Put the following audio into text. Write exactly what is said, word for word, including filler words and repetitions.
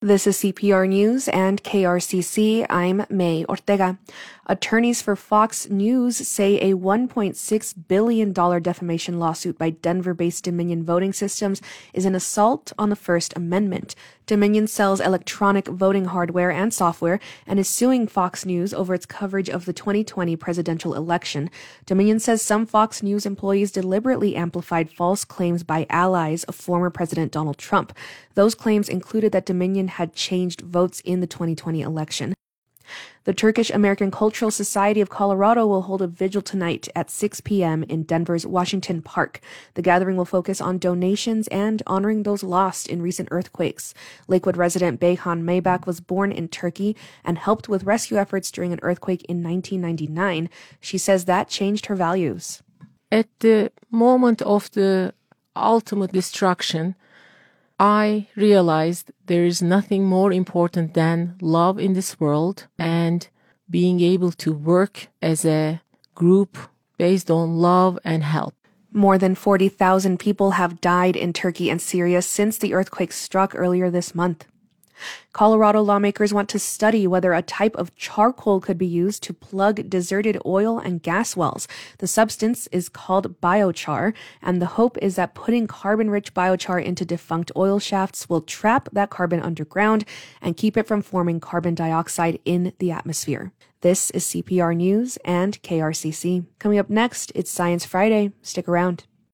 This is C P R News and K R C C. I'm May Ortega. Attorneys for Fox News say a one point six billion dollars defamation lawsuit by Denver-based Dominion Voting Systems is an assault on the First Amendment. Dominion sells electronic voting hardware and software and is suing Fox News over its coverage of the twenty twenty presidential election. Dominion says some Fox News employees deliberately amplified false claims by allies of former President Donald Trump. Those claims included that Dominion had changed votes in the twenty twenty election. The Turkish American Cultural Society of Colorado will hold a vigil tonight at six p.m. in Denver's Washington Park. The gathering will focus on donations and honoring those lost in recent earthquakes. Lakewood resident Beyhan Maybach was born in Turkey and helped with rescue efforts during an earthquake in nineteen ninety-nine. She says that changed her values. At the moment of the ultimate destruction, I realized there is nothing more important than love in this world and being able to work as a group based on love and help. More than forty thousand people have died in Turkey and Syria since the earthquake struck earlier this month. Colorado lawmakers want to study whether a type of charcoal could be used to plug deserted oil and gas wells. The substance is called biochar, and the hope is that putting carbon-rich biochar into defunct oil shafts will trap that carbon underground and keep it from forming carbon dioxide in the atmosphere. This is C P R News and K R C C. Coming up next, it's Science Friday. Stick around.